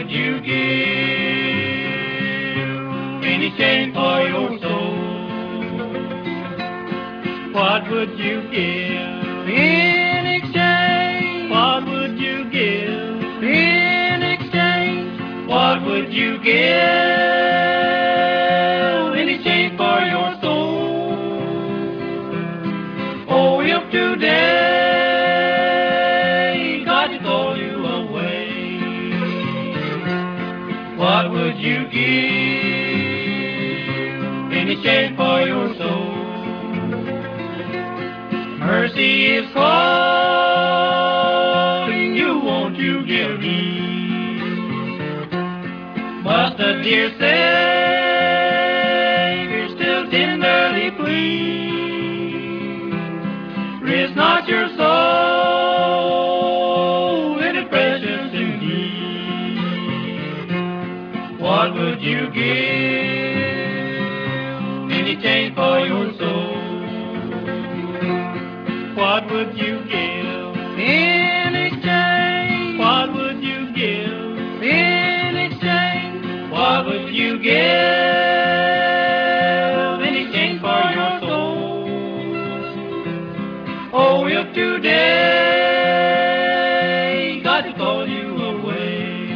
would you give in exchange for your soul? What would you give in exchange? What would you give in exchange? What would you give in exchange for your soul? Oh, if today God stole you away, what would you give in exchange for your soul? Mercy is calling you, won't you give heed? But the dear Savior still tenderly pleads, risk not your soul, it is precious indeed. What would you give in exchange for your soul? What would you give in exchange? What would you give in exchange? What would you give in exchange for your soul? Oh, if today God stole you away,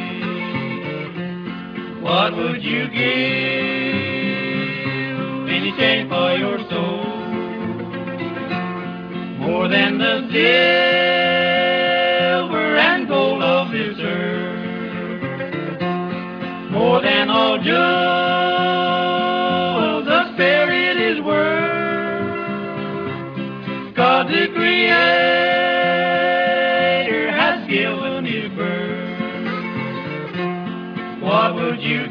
what would you give in exchange for your soul? More than the silver and gold of this earth, more than all jewels the Spirit is worth, God the Creator has given His birth. What would you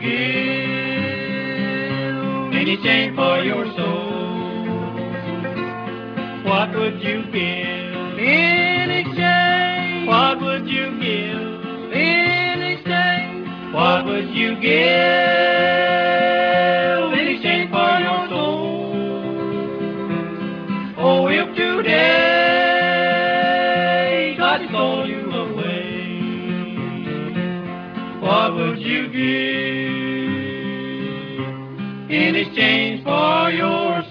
give in exchange for your soul? What would you give in exchange? What would you give in exchange? What would you give in exchange for your soul? Oh, if today God stole you away, what would you give in exchange for your soul?